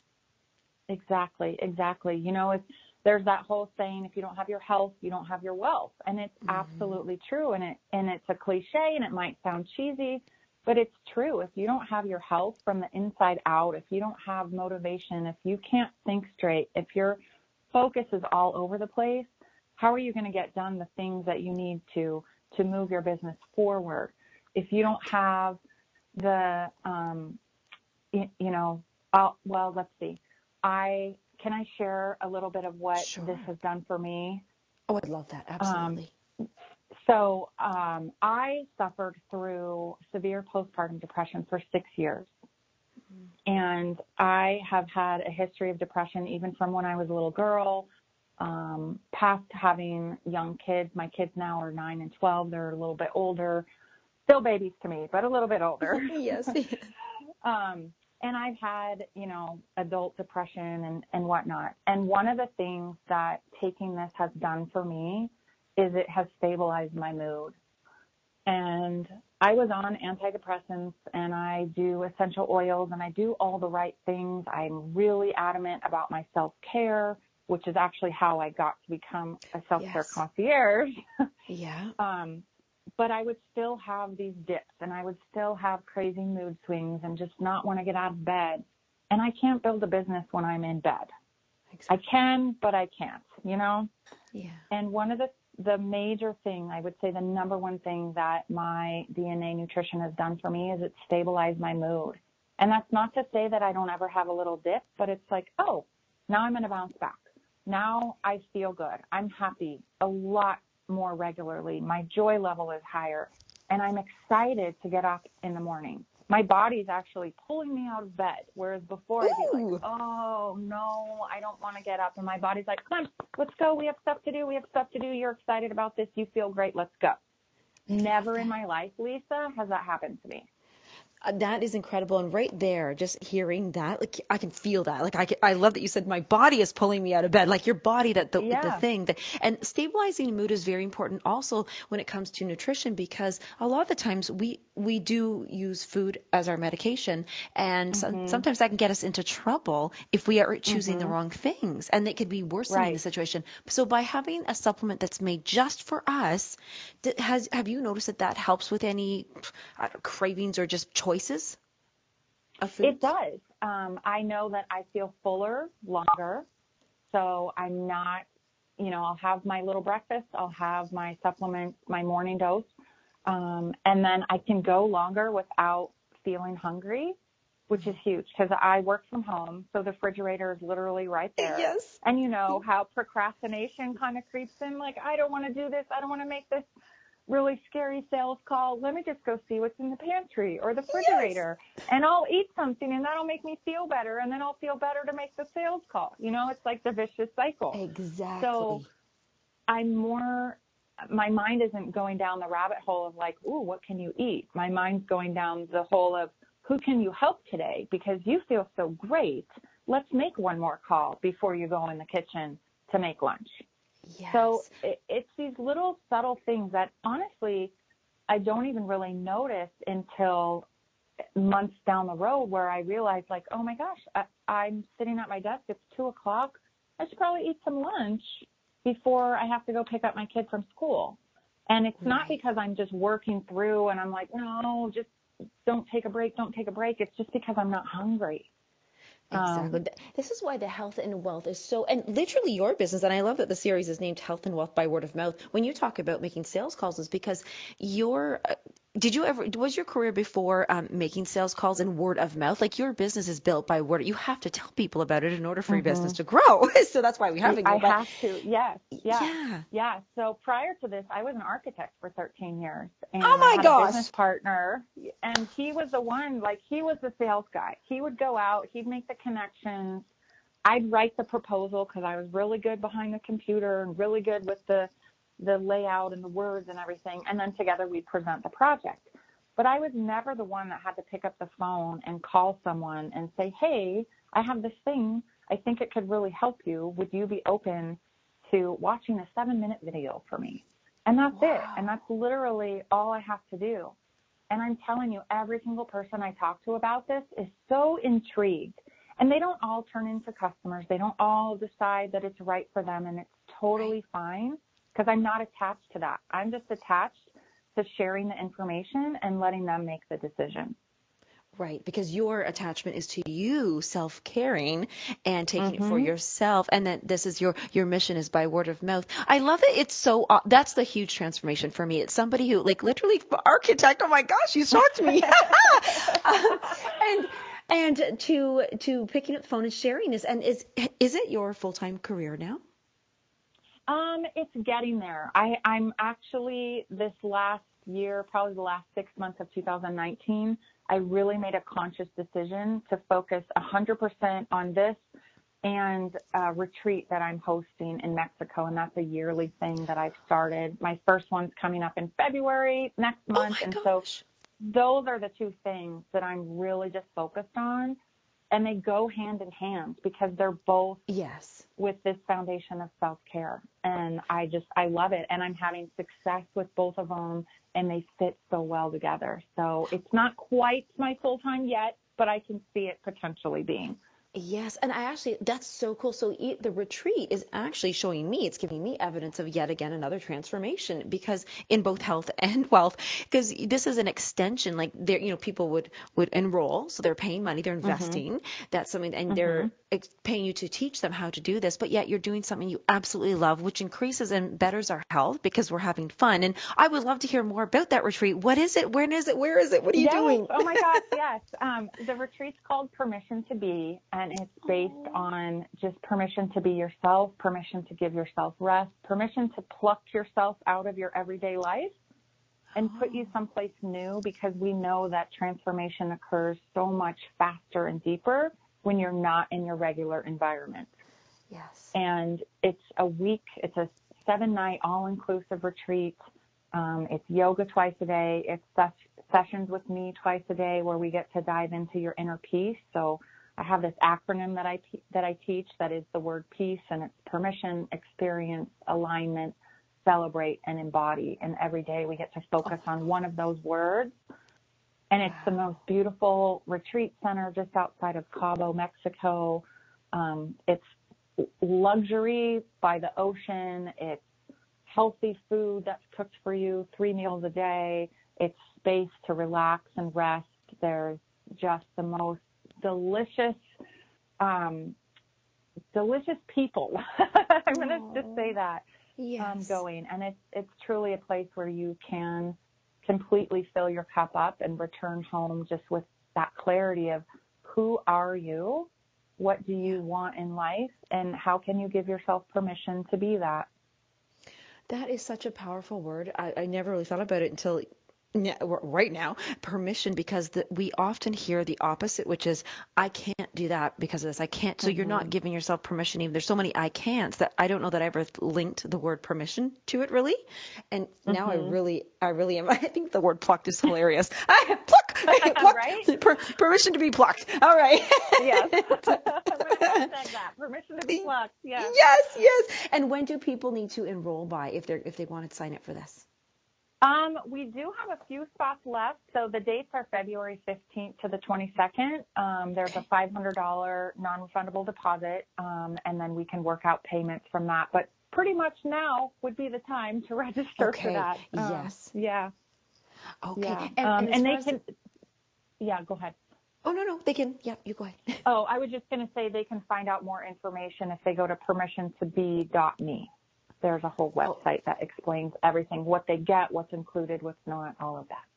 Exactly, exactly. You know, it's, there's that whole saying, if you don't have your health, you don't have your wealth, and it's mm-hmm. absolutely true. And it and it's a cliche, and it might sound cheesy, but it's true. If you don't have your health from the inside out, if you don't have motivation, if you can't think straight, if your focus is all over the place, how are you going to get done the things that you need to to move your business forward? If you don't have the, um, you, you know, I'll, well, let's see. I can I share a little bit of what sure. this has done for me? Oh, I'd love that. Absolutely. Um, So um, I suffered through severe postpartum depression for six years. Mm-hmm. And I have had a history of depression even from when I was a little girl, um, past having young kids. My kids now are nine and twelve. They're a little bit older, still babies to me, but a little bit older. Yes. um, and I've had, you know, adult depression and, and whatnot. And one of the things that taking this has done for me is it has stabilized my mood. And I was on antidepressants, and I do essential oils, and I do all the right things. I'm really adamant about my self-care, which is actually how I got to become a self-care yes. concierge. Yeah. um, but I would still have these dips, and I would still have crazy mood swings and just not want to get out of bed. And I can't build a business when I'm in bed. Exactly. I can, but I can't, you know? Yeah. And one of the The major thing, I would say the number one thing that my D N A nutrition has done for me is it stabilized my mood. And that's not to say that I don't ever have a little dip, but it's like, oh, now I'm going to bounce back. Now I feel good. I'm happy a lot more regularly. My joy level is higher, and I'm excited to get up in the morning. My body's actually pulling me out of bed, whereas before Ooh. I'd be like, oh, no, I don't want to get up. And my body's like, come on, let's go. We have stuff to do. We have stuff to do. You're excited about this. You feel great. Let's go. Never in my life, Lisa, has that happened to me. Uh, that is incredible. And right there, just hearing that, like I can feel that. Like I, can, I love that you said my body is pulling me out of bed. Like your body, that the, yeah. the thing. That, and stabilizing mood is very important also when it comes to nutrition, because a lot of the times we we do use food as our medication, and mm-hmm. so, sometimes that can get us into trouble if we are choosing mm-hmm. the wrong things, and it could be worsening right. the situation. So by having a supplement that's made just for us, has have you noticed that that helps with any uh, cravings or just choices? Choices of food? It does. Um, I know that I feel fuller longer, so I'm not, you know, I'll have my little breakfast, I'll have my supplement, my morning dose, um, and then I can go longer without feeling hungry, which is huge because I work from home, so the refrigerator is literally right there. Yes. And you know how procrastination kind of creeps in, like, I don't want to do this, I don't want to make this really scary sales call. Let me just go see what's in the pantry or the refrigerator, yes. and I'll eat something, and that'll make me feel better, and then I'll feel better to make the sales call. You know, it's like the vicious cycle. Exactly. So I'm more my mind isn't going down the rabbit hole of like, ooh, what can you eat? My mind's going down the hole of who can you help today? Because you feel so great. Let's make one more call before you go in the kitchen to make lunch. Yes. So it, it's these little subtle things that honestly, I don't even really notice until months down the road where I realize like, oh my gosh, I, I'm sitting at my desk. It's two o'clock. I should probably eat some lunch before I have to go pick up my kid from school. And it's not because I'm just working through and I'm like, no, just don't take a break, don't take a break. It's just because I'm not hungry. Exactly. Um, This is why the health and wealth is so, and literally your business, and I love that the series is named Health and Wealth by Word of Mouth. When you talk about making sales calls, is because your, uh, did you ever, was your career before um, making sales calls and word of mouth? Like your business is built by word. You have to tell people about it in order for your business to grow. So that's why we have it. I But, have to. Yes. Yes. Yeah. Yeah. So prior to this, I was an architect for thirteen years. And Oh my I had gosh. a business partner, and he was the one, like he was the sales guy. He would go out, he'd make the connections. I'd write the proposal because I was really good behind the computer and really good with the, the layout and the words and everything. And then together we'd present the project. But I was never the one that had to pick up the phone and call someone and say, hey, I have this thing. I think it could really help you. Would you be open to watching a seven minute video for me? And that's Wow. it. And that's literally all I have to do. And I'm telling you, every single person I talk to about this is so intrigued. And they don't all turn into customers. They don't all decide that it's right for them. And it's totally fine because I'm not attached to that. I'm just attached to sharing the information and letting them make the decision. Right, because your attachment is to you self-caring and taking Mm-hmm. it for yourself, and that this is your your mission is by word of mouth. I love it. It's so uh, that's the huge transformation for me. It's somebody who like literally architect. Oh my gosh, you shocked me. uh, and and to to picking up the phone and sharing this. And is is it your full-time career now? Um, it's getting there. I, I'm actually this last year, probably the last six months of two thousand nineteen, I really made a conscious decision to focus one hundred percent on this and a retreat that I'm hosting in Mexico. And that's a yearly thing that I've started. My first one's coming up in February next month. Oh my and gosh. so those are the two things that I'm really just focused on. And they go hand in hand because they're both Yes. with this foundation of self-care. And I just, I love it. And I'm having success with both of them and they fit so well together. So it's not quite my full time yet, but I can see it potentially being. Yes, and I actually, that's so cool. So e- the retreat is actually showing me, it's giving me evidence of yet again another transformation because in both health and wealth, because this is an extension, like there, you know, people would, would enroll, so they're paying money, they're investing, mm-hmm. that's something, and mm-hmm. they're ex- paying you to teach them how to do this, but yet you're doing something you absolutely love, which increases and betters our health because we're having fun. And I would love to hear more about that retreat. What is it? When is it? Where is it? What are you yes. doing? Oh my gosh, yes. Um, the retreat's called Permission to Be. And it's based on just permission to be yourself, permission to give yourself rest, permission to pluck yourself out of your everyday life and put you someplace new because we know that transformation occurs so much faster and deeper when you're not in your regular environment. Yes. And it's a week, it's a seven-night all-inclusive retreat. Um, it's yoga twice a day. It's ses- sessions with me twice a day where we get to dive into your inner peace. So I have this acronym that I that I teach that is the word peace, and it's permission, experience, alignment, celebrate, and embody. And every day we get to focus on one of those words. And it's the most beautiful retreat center just outside of Cabo, Mexico. Um, it's luxury by the ocean. It's healthy food that's cooked for you three meals a day. It's space to relax and rest. There's just the most delicious, um, delicious people. I'm going to just say that. Yes. Um, going, and it's it's truly a place where you can completely fill your cup up and return home just with that clarity of who are you, what do you want in life, and how can you give yourself permission to be that. That is such a powerful word. I, I never really thought about it until Yeah, r- right now, permission, because the, we often hear the opposite, which is, I can't do that because of this. I can't. So you're not Mm-hmm. giving yourself permission. Even there's so many I can'ts that I don't know that I ever linked the word permission to it really. And now I Mm-hmm. really, I really am. I think the word plucked is hilarious. I pluck, Right? plucked, per, permission to be plucked. All right. Yes. I'm going to hashtag that. Permission to be plucked. Yes. Yes, yes. And when do people need to enroll by if they're if they want to sign up for this? Um, we do have a few spots left. So the dates are February fifteenth to the twenty-second. Um, there's a five hundred dollars non-refundable deposit, um, and then we can work out payments from that. But pretty much now would be the time to register Okay. for that. Um, Yes. Yeah. Okay. Yeah. And, um, and, as and they far as can, the- yeah, go ahead. oh no no they can yeah you go ahead. Oh, I was just going to say they can find out more information if they go to permission to be dot me. There's a whole website that explains everything, what they get, what's included, what's not, all of that.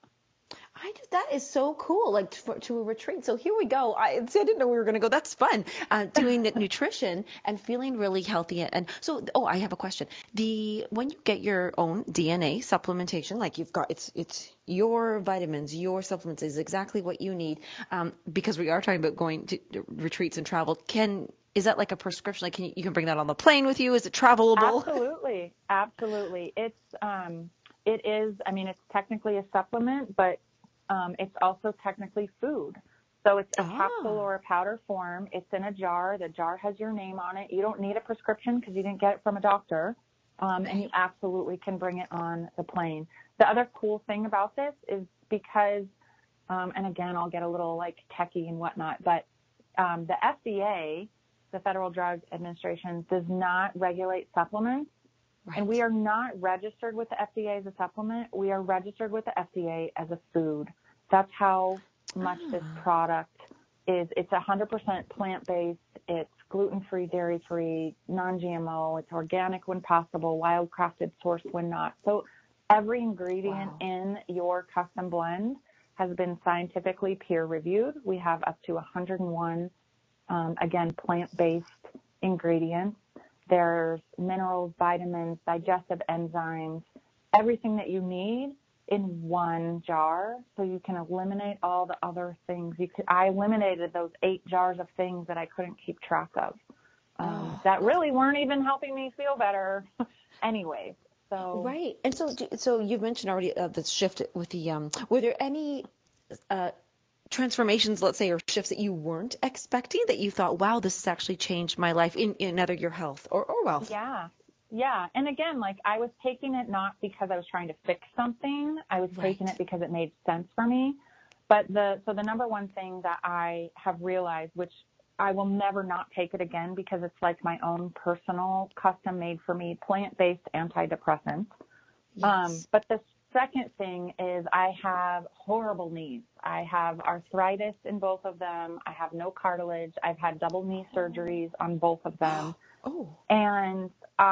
I just, that is so cool, like to, to a retreat. So here we go. I, see, I didn't know we were going to go. That's fun. Uh, doing nutrition and feeling really healthy. And so, oh, I have a question. The when you get your own D N A supplementation, like you've got, it's it's your vitamins, your supplements is exactly what you need. Um, because we are talking about going to retreats and travel. Can is that like a prescription? Like, can you, you can bring that on the plane with you? Is it travelable? Absolutely, absolutely. It's um, it is. I mean, it's technically a supplement, but Um, it's also technically food. So it's a Ah. capsule or a powder form. It's in a jar. The jar has your name on it. You don't need a prescription because you didn't get it from a doctor. Um, and you absolutely can bring it on the plane. The other cool thing about this is because, um, and again, I'll get a little like techie and whatnot, but um, the F D A, the Federal Drug Administration, does not regulate supplements. Right. And we are not registered with the F D A as a supplement. We are registered with the F D A as a food. That's how much Ah. this product is. It's one hundred percent plant-based. It's gluten-free, dairy-free, non-G M O. It's organic when possible, wild-crafted, sourced when not. So every ingredient Wow. in your custom blend has been scientifically peer-reviewed. We have up to one hundred one, um, again, plant-based ingredients. There's minerals, vitamins, digestive enzymes, everything that you need in one jar, so you can eliminate all the other things. You could, I eliminated those eight jars of things that I couldn't keep track of, um, Oh. that really weren't even helping me feel better anyway. So Right. And so, do- so you've mentioned already uh, the shift with the, um, were there any uh, transformations, let's say, or shifts that you weren't expecting that you thought, wow, this has actually changed my life in, in either your health or, or wealth? Yeah. Yeah. And again, like I was taking it not because I was trying to fix something. I was Right. taking it because it made sense for me. But the, so the number one thing that I have realized, which I will never not take it again because it's like my own personal custom made for me plant-based antidepressant. Yes. Um, but the second thing is I have horrible knees. I have arthritis in both of them. I have no cartilage. I've had double knee surgeries on both of them. Oh. And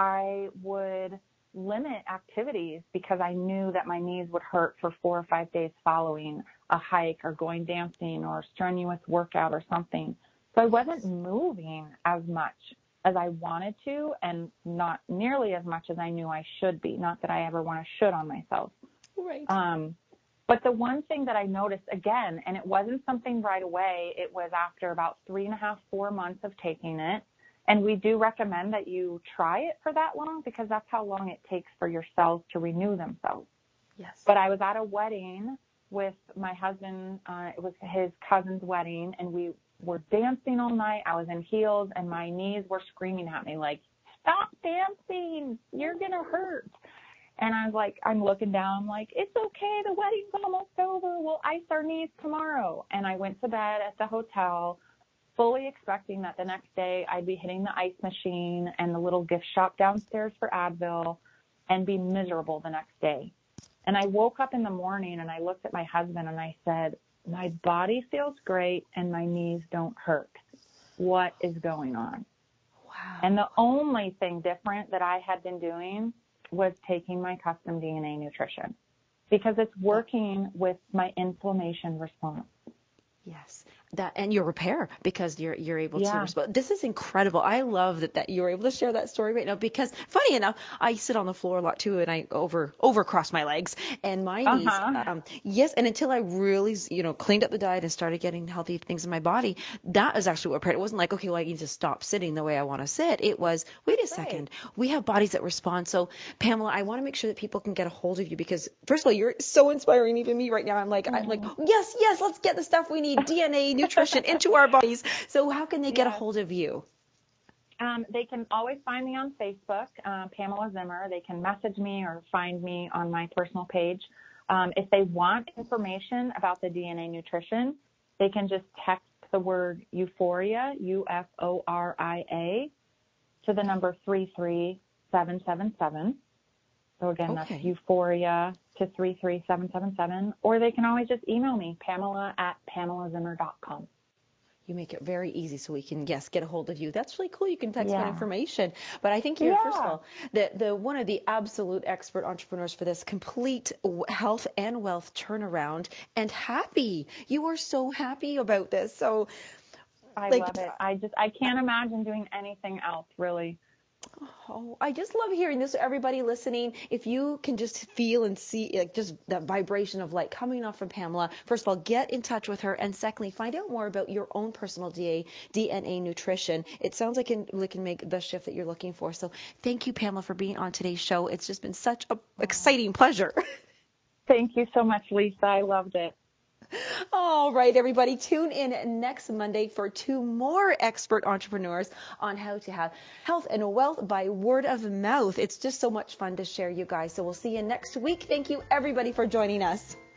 I would limit activities because I knew that my knees would hurt for four or five days following a hike or going dancing or a strenuous workout or something. So I wasn't moving as much as I wanted to and not nearly as much as I knew I should be. Not that I ever want to should on myself. Right. Um, but the one thing that I noticed again, and it wasn't something right away, it was after about three and a half, four months of taking it. And we do recommend that you try it for that long because that's how long it takes for your cells to renew themselves. Yes. But I was at a wedding with my husband. Uh, it was his cousin's wedding, and we were dancing all night. I was in heels, and my knees were screaming at me like, stop dancing. You're going to hurt. And I was like, I'm looking down. I'm like, it's okay. The wedding's almost over. We'll ice our knees tomorrow. And I went to bed at the hotel, fully expecting that the next day I'd be hitting the ice machine and the little gift shop downstairs for Advil and be miserable the next day. And I woke up in the morning and I looked at my husband and I said, my body feels great and my knees don't hurt. What is going on? Wow. And the only thing different that I had been doing was taking my custom D N A nutrition because it's working with my inflammation response. Yes. That and your repair, because you're you're able Yeah. to respond. This is incredible. I love that that you're able to share that story right now, because funny enough, I sit on the floor a lot too, and I over over cross my legs and my knees. Uh-huh. Um, yes, and until I really you know cleaned up the diet and started getting healthy things in my body, that is actually what it wasn't like, okay, well, I need to stop sitting the way I want to sit. It was, wait a second, we have bodies that respond. So Pamela, I want to make sure that people can get a hold of you, because first of all, you're so inspiring. Even me right now, I'm like, I'm like, yes, yes, let's get the stuff we need, D N A, nutrition into our bodies. So how can they get Yes. a hold of you? Um, they can always find me on Facebook, uh, Pamela Zimmer. They can message me or find me on my personal page. Um, if they want information about the D N A nutrition, they can just text the word Euphoria, U F O R I A, to the number three three seven seven seven. So again, Okay. that's Euphoria to three three seven seven seven. Or they can always just email me, Pamela at pamela zimmer dot com. You make it very easy so we can, yes, get a hold of you. That's really cool. You can text that Yeah. information. But I think you're, first of Yeah. all, the, the one of the absolute expert entrepreneurs for this complete w- health and wealth turnaround, and happy. You are so happy about this. So, I like, love it. I just, I can't imagine doing anything else, really. oh, I just love hearing this. Everybody listening, if you can just feel and see, like, just that vibration of light coming off from Pamela, first of all, get in touch with her, and secondly, find out more about your own personal D N A nutrition. It sounds like it it can make the shift that you're looking for. So thank you, Pamela, for being on today's show. It's just been such an exciting pleasure. Thank you so much, Lisa. I loved it. All right, everybody, tune in next Monday for two more expert entrepreneurs on how to have health and wealth by word of mouth. It's just so much fun to share, you guys. So we'll see you next week. Thank you, everybody, for joining us.